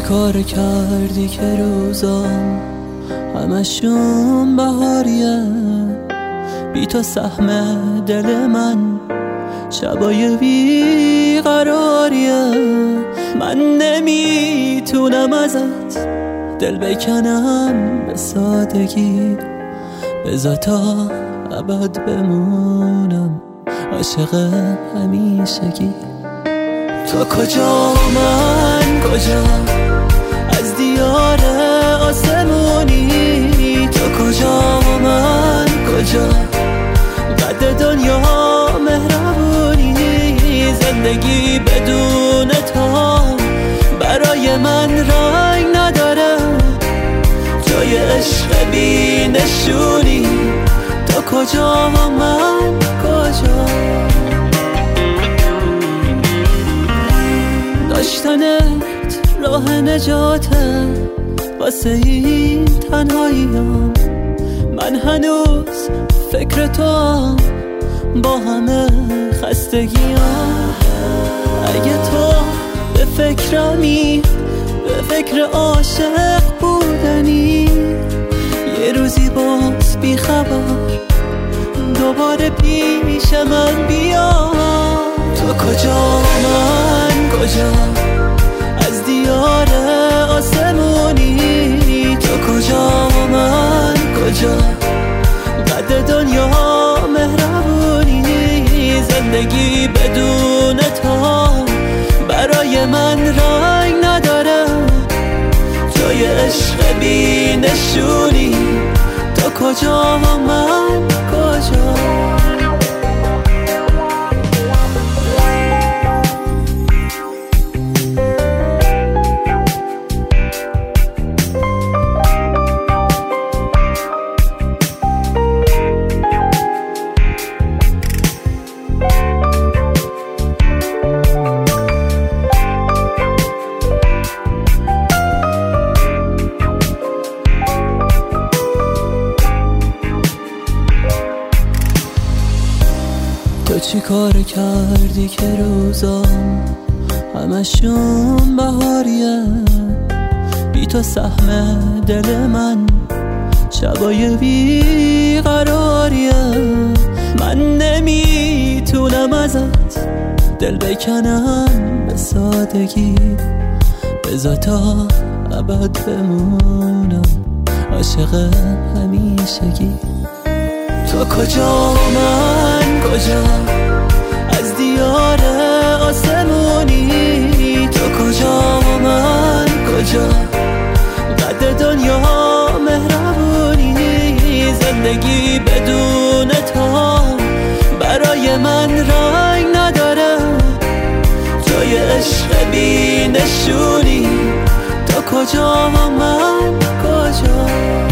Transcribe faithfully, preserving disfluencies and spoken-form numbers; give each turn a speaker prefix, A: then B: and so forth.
A: کار کردی که روزام همشون بهاریه، بی تو سهم دل من شبای بیقراریه. من نمیتونم ازت دل بکنم به سادگی، بذار تا ابد بمونم عاشق همیشگی. تو کجا من کجا، از دیار آسمونی؟ تو کجا من کجا، قد دنیا مهربونی؟ زندگی بدون تو برای من رنگ نداره، جای عشق بی نشونی. تو کجا من کجا، داشتنت راه نجاته واسه این تنهاییم. من هنوز فکر تو هم با همه خستگیم. اگه تو به فکرمی، به فکر عاشق بودنی، یه روزی باز بی خبر دوباره پیش من بیا. تو کجا من کجا، از دیار آسمونی؟ تو کجا من کجا، قد دنیا مهربونی؟ زندگی بدون تو برای من رنگ نداره، جای عشق بی نشونی. تو کجا من کجا. تو چی کار کردی که روزام همشون بهاریه، بی تو سهم دل من شبای بیقراریه. من نمیتونم ازت دل بکنم به سادگی، بذار تا ابد بمونم عاشق همیشگی. تو کجا من کجا، از دیار آسمونی؟ تو کجا من کجا، قد دنیا مهربونی؟ زندگی بدون تو برای من رنگ نداره، جای عشق بی نشونی. تو کجا من کجا.